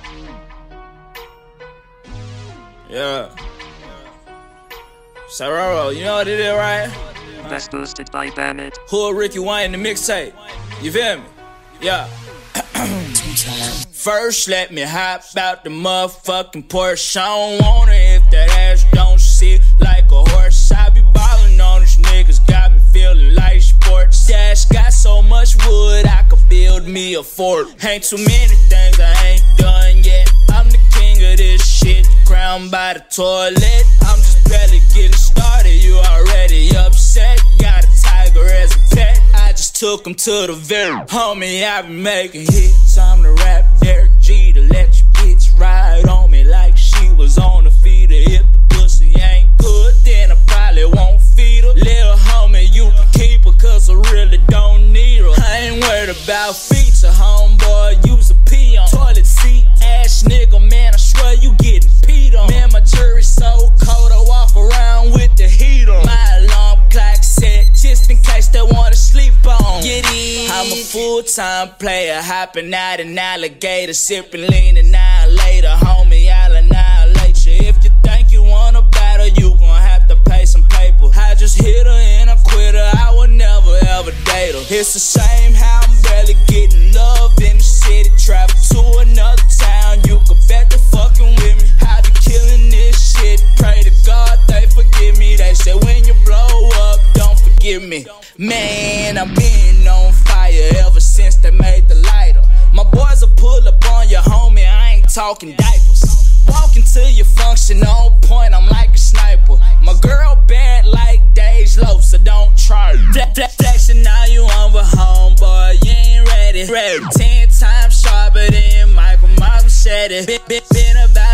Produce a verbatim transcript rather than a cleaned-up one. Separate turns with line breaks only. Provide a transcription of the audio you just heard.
Yeah. Sororo, you know what it is, right?
That's boosted by Bennett.
Who Ricky Wayne in the mixtape? You feel me? Yeah. First, let me hop out the motherfucking Porsche. I don't want it if that ass don't sit like a horse. I be ballin' on these niggas, got me feeling like sports. Dash got so much wood, I could build me a fort. Ain't too many things I ain't done yet. I'm the king of this shit, crowned by the toilet. I'm just barely getting started, you already upset. Got a tiger as a pet, I just took him to the vet. Homie, I been making hits, I'm the rap Derek G to let your bitch ride on me like she was on the feeder. If the pussy ain't good, then I probably won't feed her. Little homie, you can keep her, cause I really don't need her. I ain't worried about feature, homeboy, use a pee on. Toilet seat, ass nigga, man, I swear you getting peed on. Man, my jury's so cold, I walk around with the heat on. My alarm clock set, just in case they wanna sleep on. Get in. I'm a full-time player, hopping out an alligator, sipping lean and annihilator. Homie, I'll annihilate you. If you think you wanna battle, you gon' have to pay some paper. I just hit her and I quit her, I would never ever date her. It's the same how I'm barely getting love in the city. Travel to another town, you can bet they fucking with me. I be killing this shit, pray to God they forgive me. They say when you blow up, don't forgive me. Man, I've been on fire ever since they made the lighter. My boys will pull up on your homie, I ain't talking diapers. Walking to your function on point, I'm like a sniper. My girl bad like Dej Loaf, so don't try. Flexing now you on with homeboy, you ain't ready. ready. Ten times sharper than Michael Martin said it. Been, been, been about